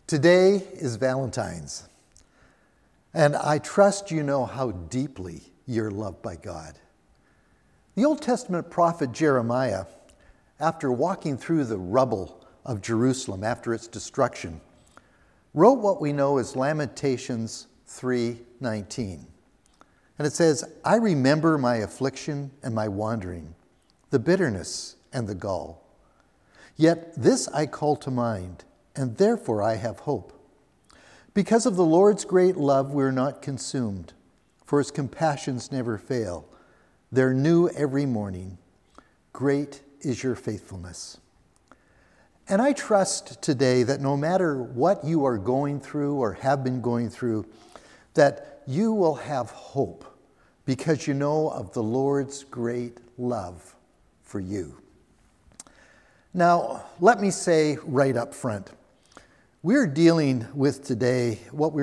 Today is Valentine's, and I trust you know how deeply you're loved by God. The Old Testament prophet Jeremiah, after walking through the rubble of Jerusalem after its destruction, wrote what we know as Lamentations 3:19. And it says, "I remember my affliction and my wandering, the bitterness and the gall. Yet this I call to mind, and therefore I have hope. Because of the Lord's great love, we're not consumed, for his compassions never fail. They're new every morning. Great is your faithfulness." And I trust today that no matter what you are going through or have been going through, that you will have hope because you know of the Lord's great love for you. Now, let me say right up front, what we're dealing with today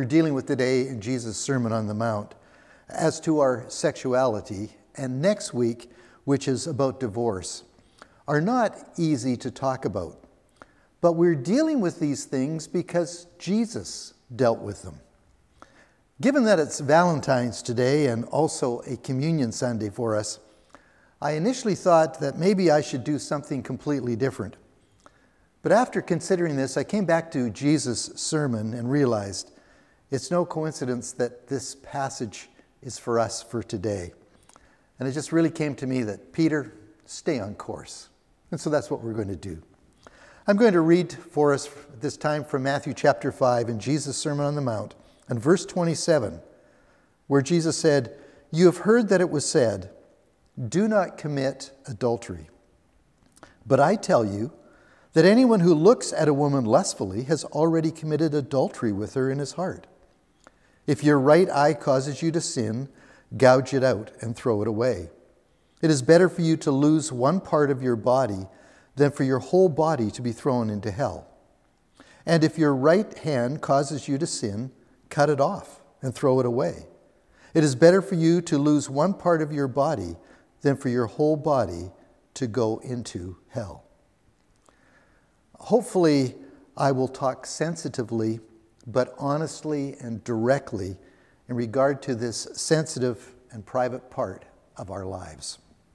in Jesus' Sermon on the Mount as to our sexuality, and next week, which is about divorce, are not easy to talk about. But we're dealing with these things because Jesus dealt with them. Given that it's Valentine's today and also a communion Sunday for us, I initially thought that maybe I should do something completely different. But after considering this, I came back to Jesus' sermon and realized it's no coincidence that this passage is for us for today. And it just really came to me that, Peter, stay on course. And so that's what we're going to do. I'm going to read for us this time from Matthew chapter 5 in Jesus' Sermon on the Mount, and verse 27, where Jesus said, "You have heard that it was said, 'Do not commit adultery.' But I tell you that anyone who looks at a woman lustfully has already committed adultery with her in his heart. If your right eye causes you to sin, gouge it out and throw it away. It is better for you to lose one part of your body than for your whole body to be thrown into hell. And if your right hand causes you to sin, cut it off and throw it away. It is better for you to lose one part of your body than for your whole body to go into hell." Hopefully, I will talk sensitively, but honestly and directly in regard to this sensitive and private part of our lives.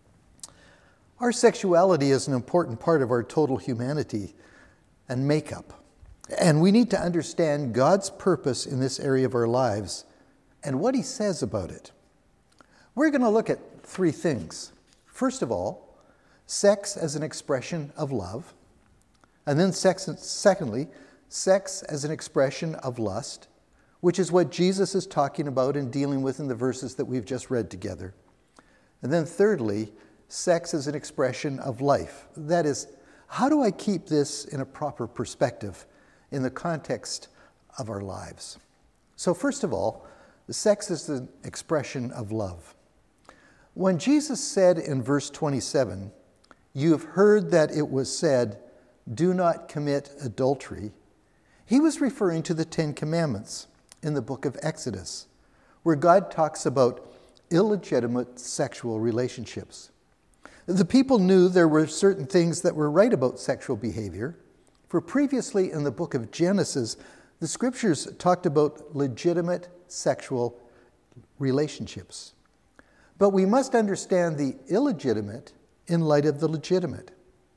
Our sexuality is an important part of our total humanity and makeup. And we need to understand God's purpose in this area of our lives and what he says about it. We're going to look at three things. First of all, sex as an expression of love. And then secondly, sex as an expression of lust, which is what Jesus is talking about and dealing with in the verses that we've just read together. And then thirdly, sex as an expression of life. That is, how do I keep this in a proper perspective in the context of our lives? So first of all, sex is an expression of love. When Jesus said in verse 27, "You have heard that it was said, 'Do not commit adultery,' he was referring to the 10 Commandments in the book of Exodus, where God talks about illegitimate sexual relationships. The people knew there were certain things that were right about sexual behavior, for previously in the book of Genesis, the scriptures talked about legitimate sexual relationships. But we must understand the illegitimate in light of the legitimate.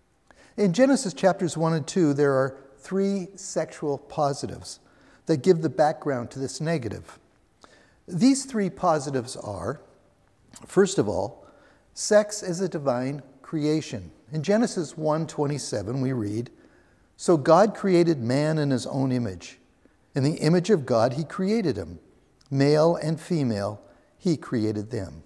In Genesis chapters 1 and 2, there are 3 sexual positives that give the background to this negative. These 3 positives are, first of all, sex is a divine creation. In Genesis 1:27, we read, "So God created man in his own image. In the image of God, he created him. Male and female, he created them."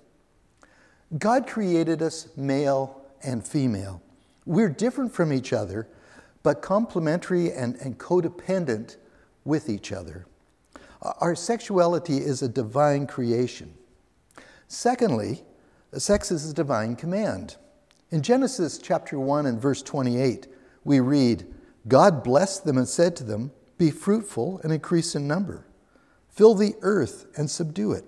God created us male and female. We're different from each other, but complementary and codependent with each other. Our sexuality is a divine creation. Secondly, sex is a divine command. In Genesis chapter 1 and verse 28, we read, "God blessed them and said to them, 'Be fruitful and increase in number. Fill the earth and subdue it.'"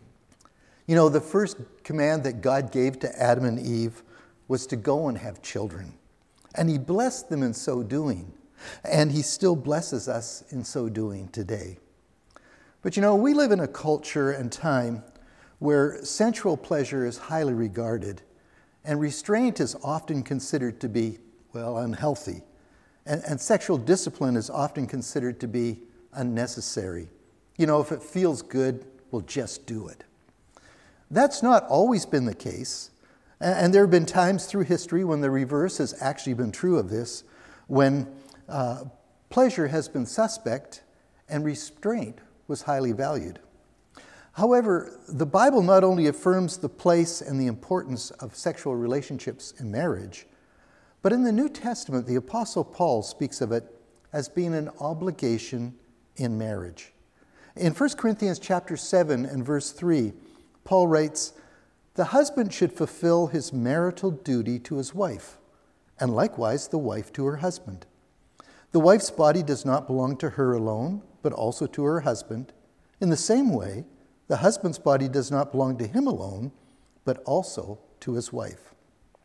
You know, the first command that God gave to Adam and Eve was to go and have children. And he blessed them in so doing. And he still blesses us in so doing today. But we live in a culture and time where sensual pleasure is highly regarded, and restraint is often considered to be, unhealthy. And sexual discipline is often considered to be unnecessary. If it feels good, we'll just do it. That's not always been the case. And there have been times through history when the reverse has actually been true of this, when pleasure has been suspect and restraint was highly valued. However, the Bible not only affirms the place and the importance of sexual relationships in marriage, but in the New Testament, the Apostle Paul speaks of it as being an obligation in marriage. In 1 Corinthians chapter 7 and verse 3, Paul writes, "The husband should fulfill his marital duty to his wife, and likewise the wife to her husband. The wife's body does not belong to her alone, but also to her husband. In the same way, the husband's body does not belong to him alone, but also to his wife."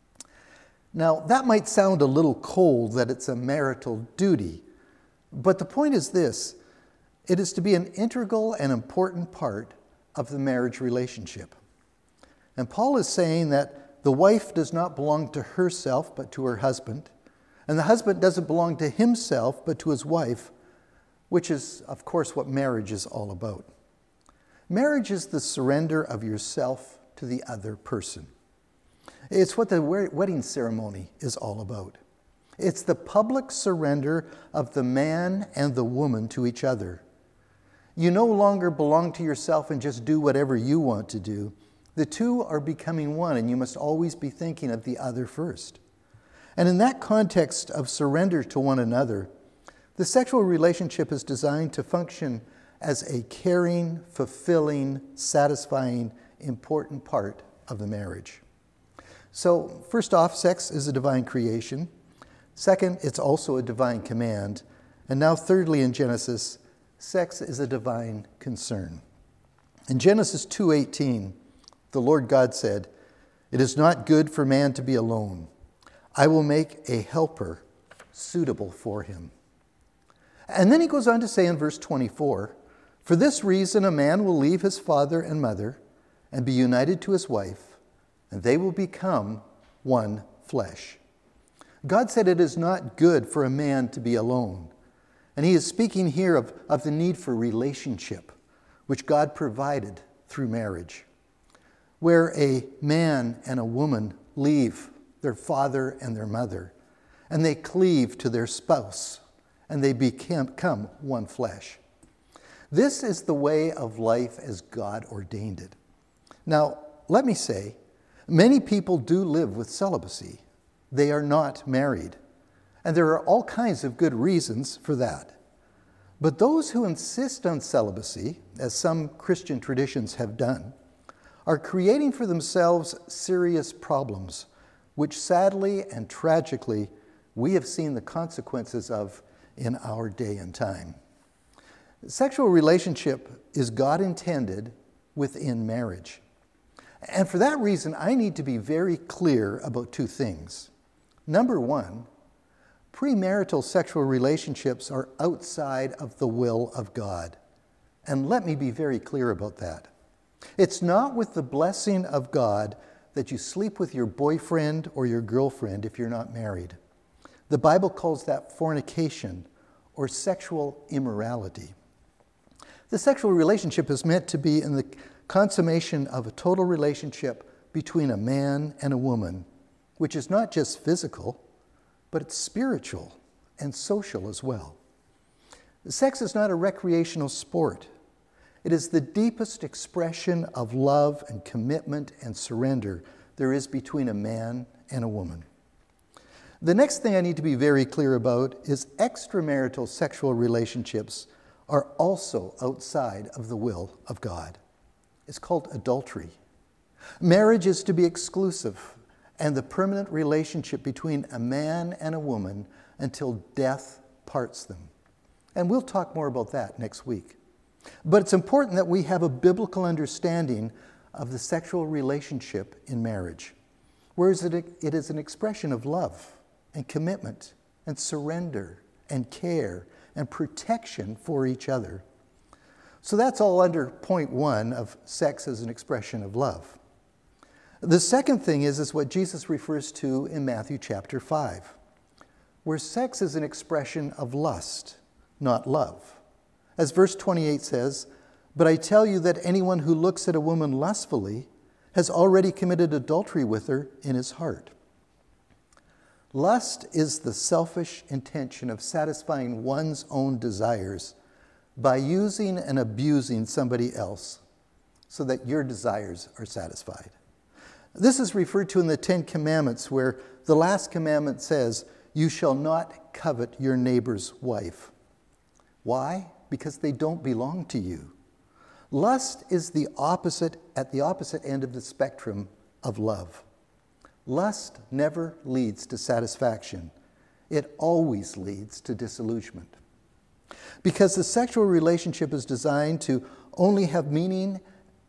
Now, that might sound a little cold that it's a marital duty, but the point is this: it is to be an integral and important part of the marriage relationship. And Paul is saying that the wife does not belong to herself, but to her husband, and the husband doesn't belong to himself, but to his wife, which is, of course, what marriage is all about. Marriage is the surrender of yourself to the other person. It's what the wedding ceremony is all about. It's the public surrender of the man and the woman to each other. You no longer belong to yourself and just do whatever you want to do. The two are becoming one, and you must always be thinking of the other first. And in that context of surrender to one another, the sexual relationship is designed to function as a caring, fulfilling, satisfying, important part of the marriage. So, first off, sex is a divine creation. Second, it's also a divine command. And now, thirdly, in Genesis, sex is a divine concern. In Genesis 2:18, the Lord God said, "It is not good for man to be alone. I will make a helper suitable for him." And then he goes on to say in verse 24, "For this reason a man will leave his father and mother and be united to his wife, and they will become one flesh." God said it is not good for a man to be alone. And he is speaking here of the need for relationship, which God provided through marriage, where a man and a woman leave their father and their mother, and they cleave to their spouse, and they become one flesh. This is the way of life as God ordained it. Now, let me say, many people do live with celibacy. They are not married. And there are all kinds of good reasons for that. But those who insist on celibacy, as some Christian traditions have done, are creating for themselves serious problems, which sadly and tragically we have seen the consequences of in our day and time. Sexual relationship is God intended within marriage. And for that reason, I need to be very clear about two things. Number one, premarital sexual relationships are outside of the will of God. And let me be very clear about that. It's not with the blessing of God that you sleep with your boyfriend or your girlfriend if you're not married. The Bible calls that fornication or sexual immorality. The sexual relationship is meant to be in the consummation of a total relationship between a man and a woman, which is not just physical, but it's spiritual and social as well. Sex is not a recreational sport. It is the deepest expression of love and commitment and surrender there is between a man and a woman. The next thing I need to be very clear about is extramarital sexual relationships are also outside of the will of God. It's called adultery. Marriage is to be exclusive and the permanent relationship between a man and a woman until death parts them. And we'll talk more about that next week. But it's important that we have a biblical understanding of the sexual relationship in marriage, whereas it is an expression of love and commitment and surrender and care and protection for each other. So that's all under point 1 of sex as an expression of love. The second thing is what Jesus refers to in Matthew chapter 5, where sex is an expression of lust, not love. As verse 28 says, "But I tell you that anyone who looks at a woman lustfully has already committed adultery with her in his heart." Lust is the selfish intention of satisfying one's own desires by using and abusing somebody else so that your desires are satisfied. This is referred to in the 10 Commandments, where the last commandment says, "You shall not covet your neighbor's wife." Why? Because they don't belong to you. Lust is at the opposite end of the spectrum of love. Lust never leads to satisfaction. It always leads to disillusionment. Because the sexual relationship is designed to only have meaning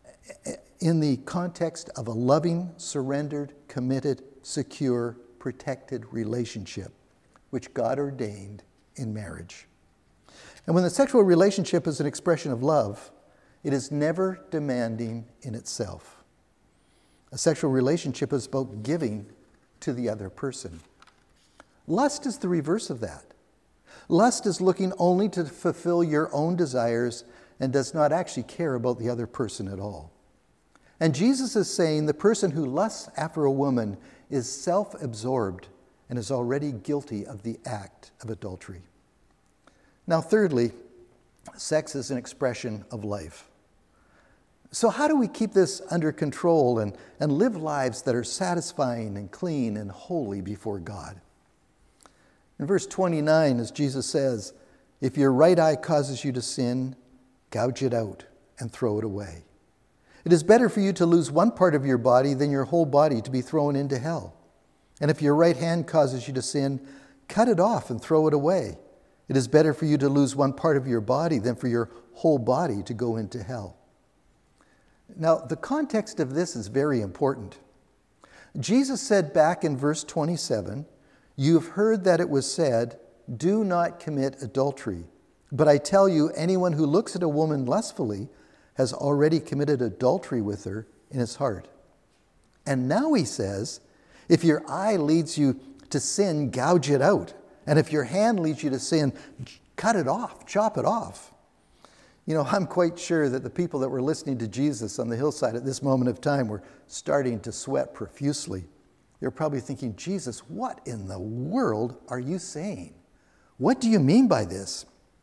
in the context of a loving, surrendered, committed, secure, protected relationship, which God ordained in marriage. And when the sexual relationship is an expression of love, it is never demanding in itself. A sexual relationship is about giving to the other person. Lust is the reverse of that. Lust is looking only to fulfill your own desires and does not actually care about the other person at all. And Jesus is saying the person who lusts after a woman is self-absorbed and is already guilty of the act of adultery. Now, thirdly, sex is an expression of life. So how do we keep this under control and live lives that are satisfying and clean and holy before God? In verse 29, as Jesus says, "If your right eye causes you to sin, gouge it out and throw it away. It is better for you to lose one part of your body than your whole body to be thrown into hell. And if your right hand causes you to sin, cut it off and throw it away. It is better for you to lose one part of your body than for your whole body to go into hell." Now, the context of this is very important. Jesus said back in verse 27, "You've heard that it was said, 'Do not commit adultery.' But I tell you, anyone who looks at a woman lustfully has already committed adultery with her in his heart." And now he says, if your eye leads you to sin, gouge it out. And if your hand leads you to sin, cut it off, chop it off. You know, I'm quite sure that the people that were listening to Jesus on the hillside at this moment of time were starting to sweat profusely. They're probably thinking, "Jesus, what in the world are you saying? What do you mean by this?"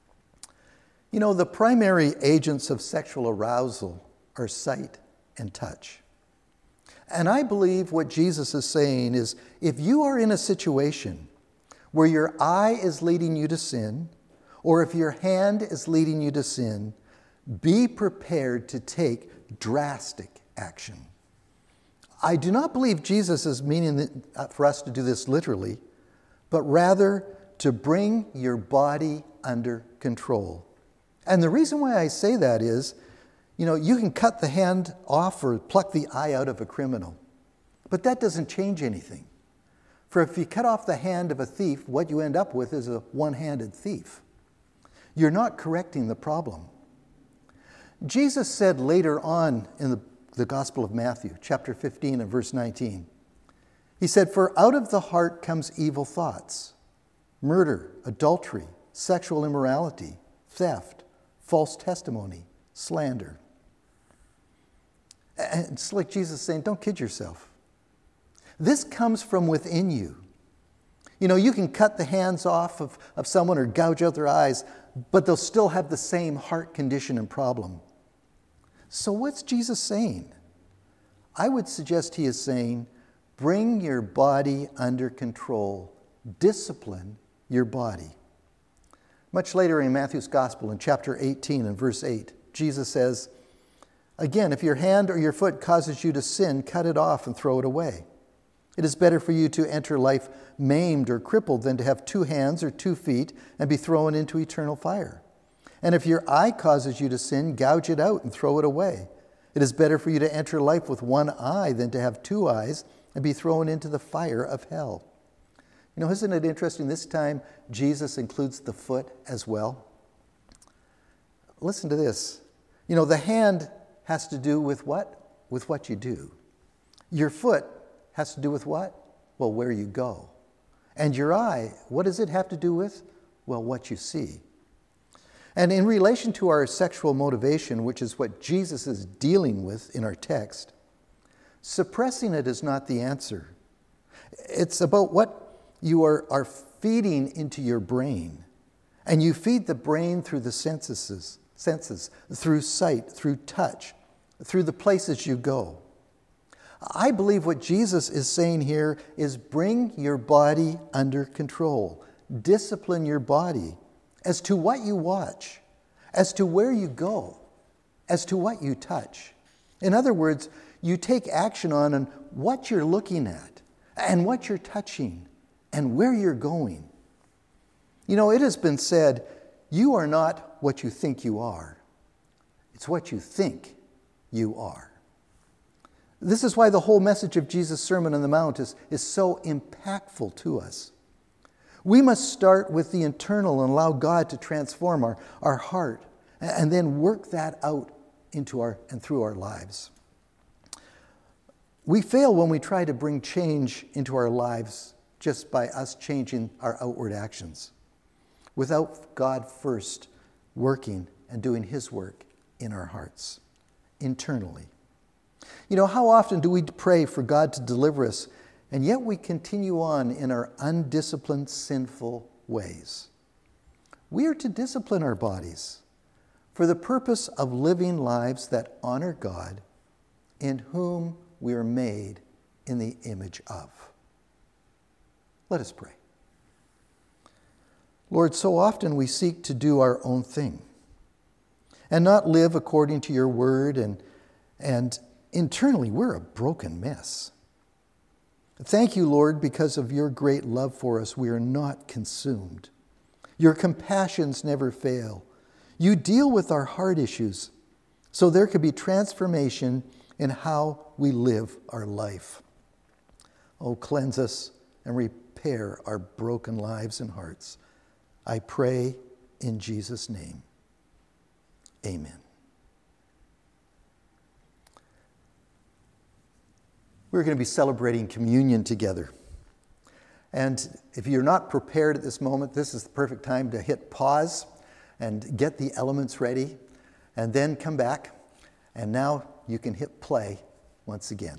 You know, the primary agents of sexual arousal are sight and touch. And I believe what Jesus is saying is, if you are in a situation where your eye is leading you to sin, or if your hand is leading you to sin, be prepared to take drastic action. I do not believe Jesus is meaning for us to do this literally, but rather to bring your body under control. And the reason why I say that is, you know, you can cut the hand off or pluck the eye out of a criminal, but that doesn't change anything. For if you cut off the hand of a thief, what you end up with is a one-handed thief. You're not correcting the problem. Jesus said later on in the Gospel of Matthew, chapter 15 and verse 19, he said, "For out of the heart comes evil thoughts, murder, adultery, sexual immorality, theft, false testimony, slander." And it's like Jesus saying, don't kid yourself. This comes from within you. You know, you can cut the hands off of someone or gouge out their eyes, but they'll still have the same heart condition and problem. So what's Jesus saying? I would suggest he is saying, bring your body under control. Discipline your body. Much later in Matthew's Gospel, in chapter 18 and verse 8, Jesus says, "Again, if your hand or your foot causes you to sin, cut it off and throw it away. It is better for you to enter life maimed or crippled than to have 2 hands or 2 feet and be thrown into eternal fire. And if your eye causes you to sin, gouge it out and throw it away. It is better for you to enter life with 1 eye than to have 2 eyes and be thrown into the fire of hell. Isn't it interesting? This time, Jesus includes the foot as well. Listen to this. The hand has to do with what? With what you do. Your foot has to do with what? Well, where you go. And your eye, what does it have to do with? Well, what you see. And in relation to our sexual motivation, which is what Jesus is dealing with in our text, suppressing it is not the answer. It's about what you are feeding into your brain. And you feed the brain through the senses, through sight, through touch, through the places you go. I believe what Jesus is saying here is bring your body under control. Discipline your body as to what you watch, as to where you go, as to what you touch. In other words, you take action on what you're looking at and what you're touching and where you're going. It has been said, you are not what you think you are. It's what you think you are. This is why the whole message of Jesus' Sermon on the Mount is so impactful to us. We must start with the internal and allow God to transform our heart and then work that out into and through our lives. We fail when we try to bring change into our lives just by us changing our outward actions, without God first working and doing His work in our hearts, internally. How often do we pray for God to deliver us, and yet we continue on in our undisciplined, sinful ways? We are to discipline our bodies for the purpose of living lives that honor God, in whom we are made in the image of. Let us pray. Lord, so often we seek to do our own thing and not live according to your word, and internally we're a broken mess. Thank you, Lord, because of your great love for us, we are not consumed. Your compassions never fail. You deal with our heart issues so there could be transformation in how we live our life. Oh, cleanse us and repair our broken lives and hearts. I pray in Jesus' name. Amen. We're going to be celebrating communion together. And if you're not prepared at this moment, this is the perfect time to hit pause and get the elements ready, and then come back. And now you can hit play once again.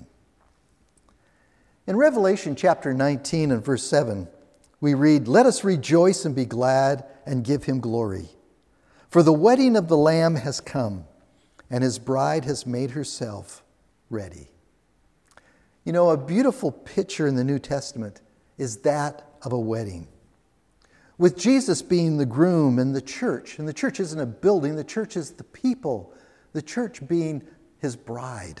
In Revelation chapter 19 and verse 7, we read, "Let us rejoice and be glad and give him glory. For the wedding of the Lamb has come, and his bride has made herself ready." A beautiful picture in the New Testament is that of a wedding, with Jesus being the groom and the church isn't a building, the church is the people, the church being his bride.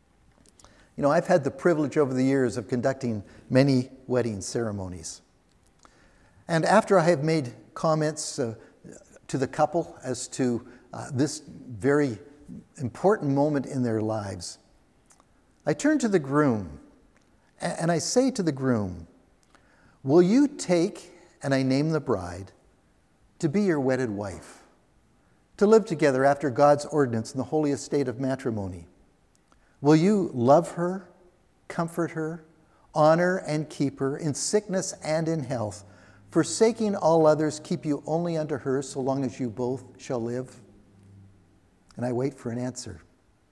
I've had the privilege over the years of conducting many wedding ceremonies. And after I have made comments to the couple as to this very important moment in their lives, I turn to the groom and I say to the groom, "Will you take," and I name the bride, "to be your wedded wife, to live together after God's ordinance in the holy estate of matrimony? Will you love her, comfort her, honor and keep her in sickness and in health, forsaking all others, keep you only unto her so long as you both shall live?" And I wait for an answer.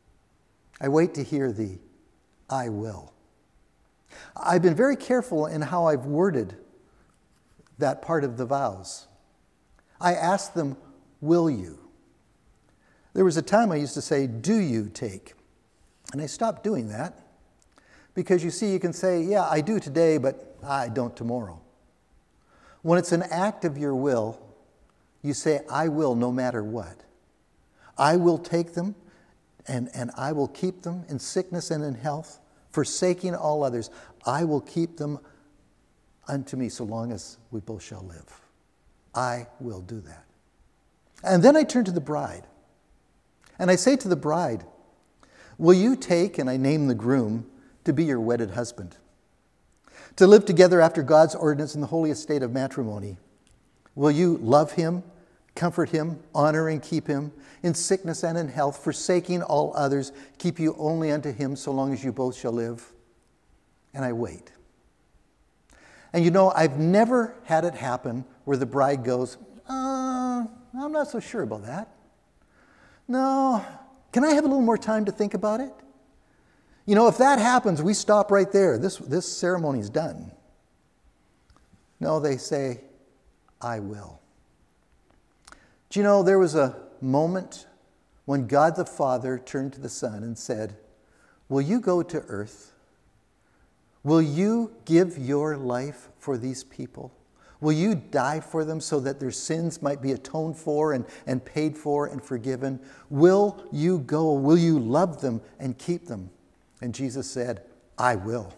I wait to hear the "I will." I've been very careful in how I've worded that part of the vows. I asked them, "Will you?" There was a time I used to say, "Do you take?" And I stopped doing that because you can say, "Yeah, I do today, but I don't tomorrow." When it's an act of your will, you say, "I will no matter what. I will take them and I will keep them in sickness and in health, forsaking all others. I will keep them unto me so long as we both shall live. I will do that." And then I turn to the bride. And I say to the bride, "Will you take," and I name the groom, "to be your wedded husband?" to live together after God's ordinance in the holy estate of matrimony? Will you love him, comfort him, honor and keep him in sickness and in health, forsaking all others, keep you only unto him so long as you both shall live? And I wait. And you know, I've never had it happen where the bride goes, I'm not so sure about that. No, can I have a little more time to think about it? You know, if that happens, we stop right there. This ceremony's done. No, they say, I will. Do you know, there was a moment when God the Father turned to the Son and said, will you go to earth? Will you give your life for these people? Will you die for them so that their sins might be atoned for and paid for and forgiven? Will you go? Will you love them and keep them? And Jesus said, I will.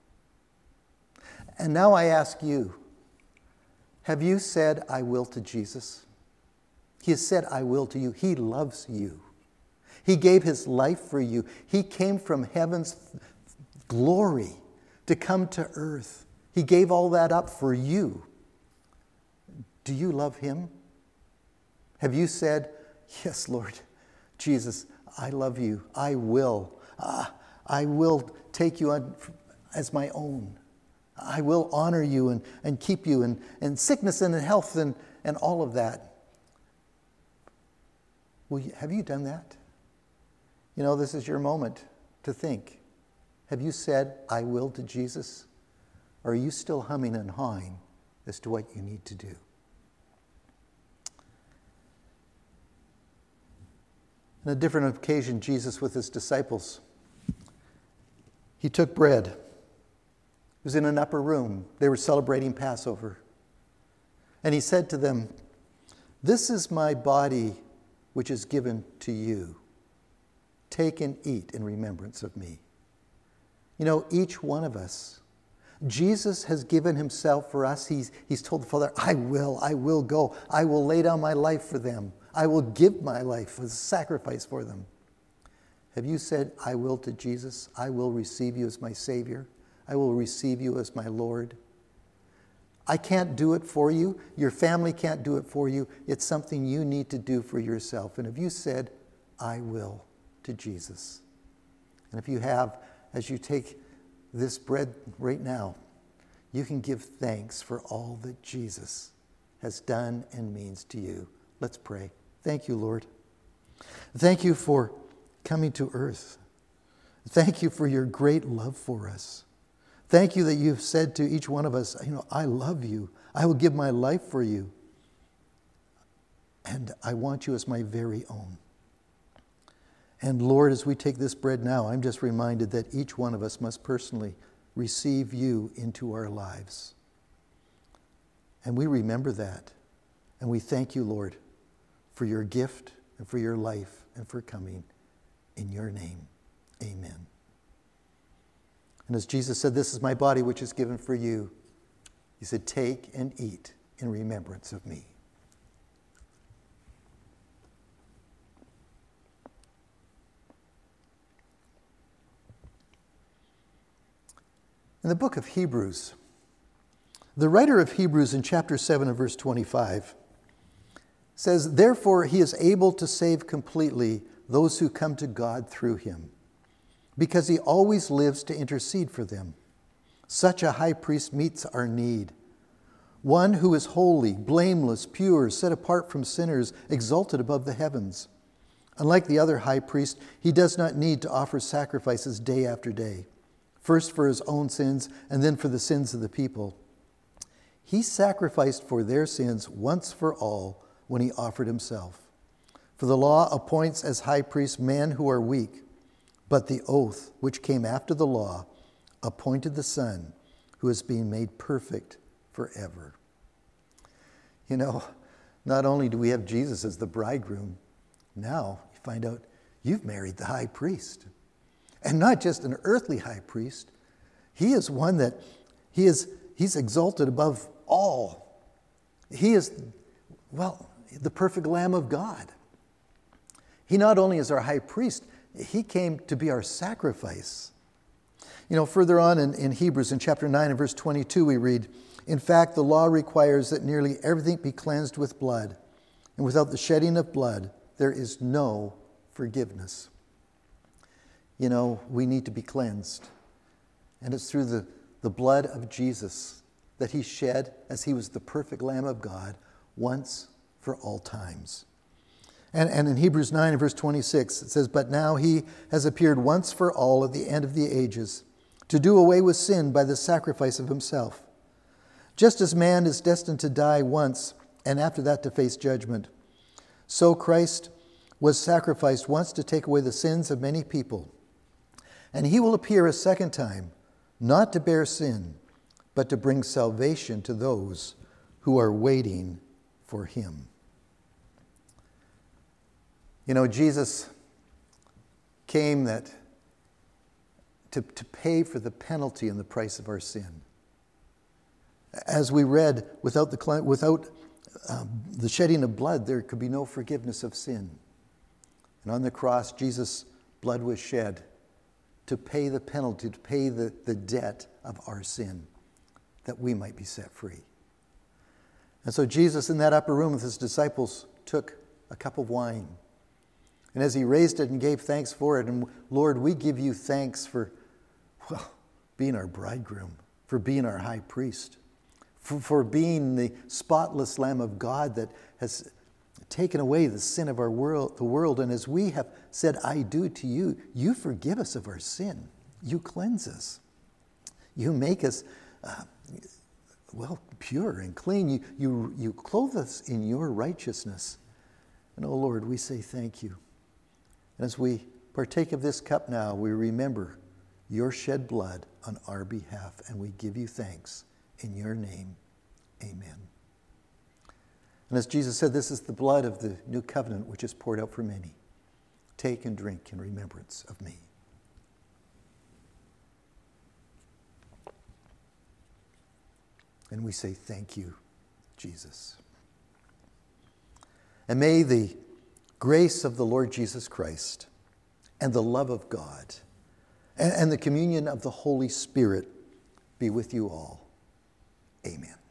And now I ask you, have you said I will to Jesus? He has said I will to you. He loves you. He gave his life for you. He came from heaven's glory to come to earth. He gave all that up for you. Do you love him? Have you said, yes, Lord Jesus, I love you. I will. I will take you on as my own. I will honor you and keep you in sickness and in health and all of that. Have you done that? You know, this is your moment to think. Have you said, I will to Jesus? Or are you still humming and hawing as to what you need to do? On a different occasion, Jesus with his disciples, he took bread. It was in an upper room. They were celebrating Passover. And he said to them, this is my body which is given to you. Take and eat in remembrance of me. You know, each one of us, Jesus has given himself for us. He's told the Father, I will go. I will lay down my life for them. I will give my life as a sacrifice for them. Have you said, I will to Jesus? I will receive you as my Savior. I will receive you as my Lord. I can't do it for you. Your family can't do it for you. It's something you need to do for yourself. And have you said, I will to Jesus? And if you have, as you take this bread right now, you can give thanks for all that Jesus has done and means to you. Let's pray. Thank you, Lord. Thank you for coming to earth. Thank you for your great love for us. Thank you that you've said to each one of us, you know, I love you. I will give my life for you. And I want you as my very own. And Lord, as we take this bread now, I'm just reminded that each one of us must personally receive you into our lives. And we remember that. And we thank you, Lord, for your gift and for your life and for coming. In your name, amen. And as Jesus said, this is my body which is given for you. He said, take and eat in remembrance of me. In the book of Hebrews, the writer of Hebrews in chapter 7 and verse 25 says, therefore he is able to save completely those who come to God through him, because he always lives to intercede for them. Such a high priest meets our need. One who is holy, blameless, pure, set apart from sinners, exalted above the heavens. Unlike the other high priest, he does not need to offer sacrifices day after day, first for his own sins and then for the sins of the people. He sacrificed for their sins once for all when he offered himself. For the law appoints as high priests men who are weak, but the oath which came after the law appointed the Son who is being made perfect forever. You know, not only do we have Jesus as the bridegroom, now you find out you've married the high priest. And not just an earthly high priest. He is one that he's exalted above all. He is, the perfect Lamb of God. He not only is our high priest, he came to be our sacrifice. Further on in Hebrews, in chapter 9 and verse 22, we read, "In fact, the law requires that nearly everything be cleansed with blood, and without the shedding of blood, there is no forgiveness." We need to be cleansed. And it's through the blood of Jesus that he shed as he was the perfect Lamb of God once for all times. And in Hebrews 9 and verse 26, it says, "But now he has appeared once for all at the end of the ages, to do away with sin by the sacrifice of himself. Just as man is destined to die once, and after that to face judgment, so Christ was sacrificed once to take away the sins of many people. And he will appear a second time, not to bear sin, but to bring salvation to those who are waiting for him." Jesus came to pay for the penalty and the price of our sin. As we read, without the shedding of blood, there could be no forgiveness of sin. And on the cross, Jesus' blood was shed to pay the penalty, to pay the debt of our sin, that we might be set free. And so Jesus, in that upper room with his disciples, took a cup of wine. And as he raised it and gave thanks for it, and Lord, we give you thanks for, being our bridegroom, for being our high priest, for being the spotless Lamb of God that has taken away the sin of the world. And as we have said, "I do" to you, you forgive us of our sin. You cleanse us. You make us, pure and clean. You clothe us in your righteousness. And oh Lord, we say thank you. And as we partake of this cup now, we remember your shed blood on our behalf, and we give you thanks in your name. Amen. And as Jesus said, this is the blood of the new covenant, which is poured out for many. Take and drink in remembrance of me. And we say thank you, Jesus. And may the grace of the Lord Jesus Christ and the love of God and the communion of the Holy Spirit be with you all. Amen.